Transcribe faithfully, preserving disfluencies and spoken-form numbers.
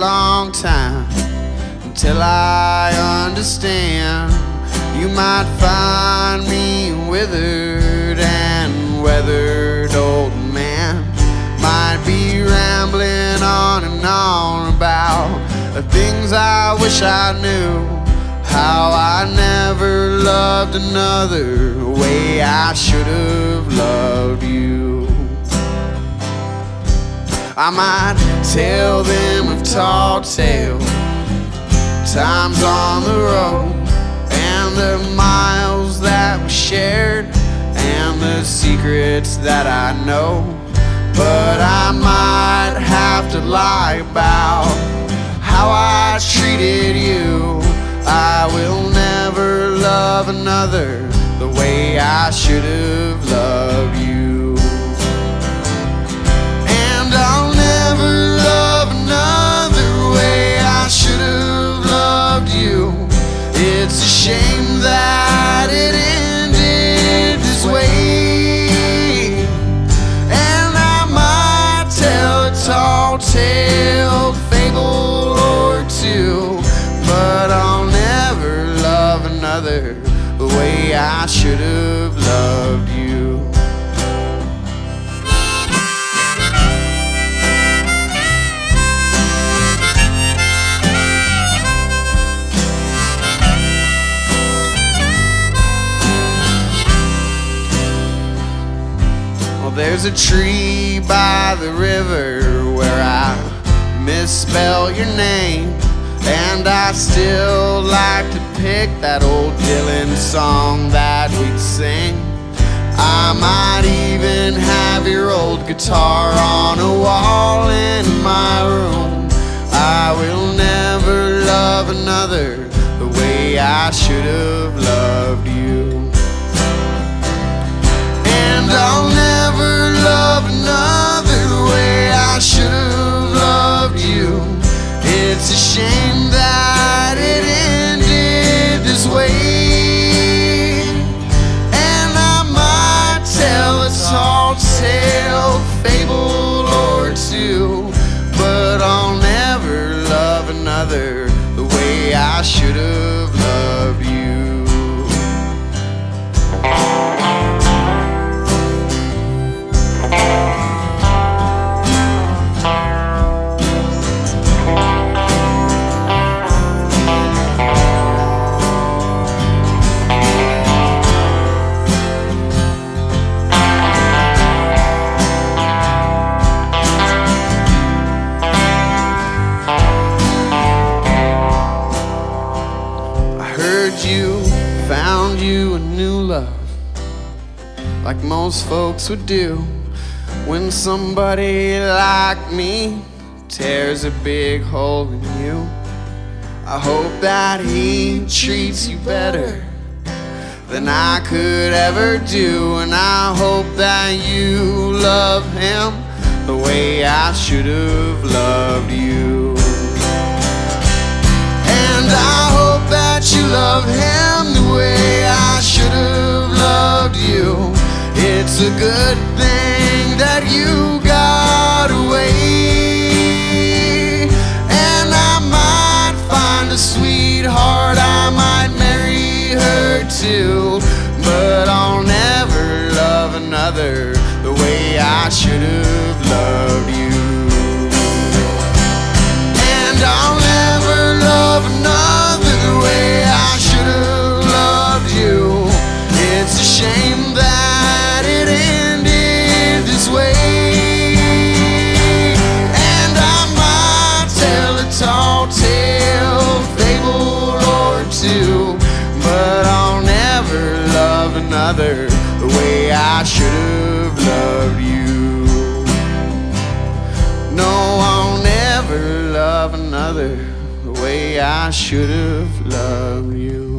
long time until I understand. You might find me withered and weathered old man. Might be rambling on and on about the things I wish I knew. How I never loved another the way I should have loved you. I might tell them of tall tales, times on the road, and the miles that we shared, and the secrets that I know. But I might have to lie about how I treated you. I will never love another the way I should have loved you. And I'll never love another way I should have loved you. It's a shame that it ended this way. And I might tell a tall tale, fable or two, but I'll never love another the way I should have loved you. Well, there's a tree by the river where I misspell your name, and I still like to pick that old Dylan song that we'd sing. I might even have your old guitar on a wall in my room. I will never love another the way I should have loved you. And I'll never love another the way I should have loved you. It's a shame that it ended this way. And I might tell a tall tale, fable or two, but I'll never love another the way I should have loved you. You found you a new love, like most folks would do when somebody like me tears a big hole in you. I hope that he treats you better than I could ever do, and I hope that you love him the way I should have loved you. And I hope that you love him the way I should have loved you. It's a good thing that you got away. And I might find a sweetheart, I might marry her too, but I'll never love another the way I should have loved you. And I'll never love another the way I should have loved you. It's a shame that it ended this way. And I might tell a tall tale, fable or two, but I'll never love another the way I should have loved you. No, I'll never love another the way I should have loved you.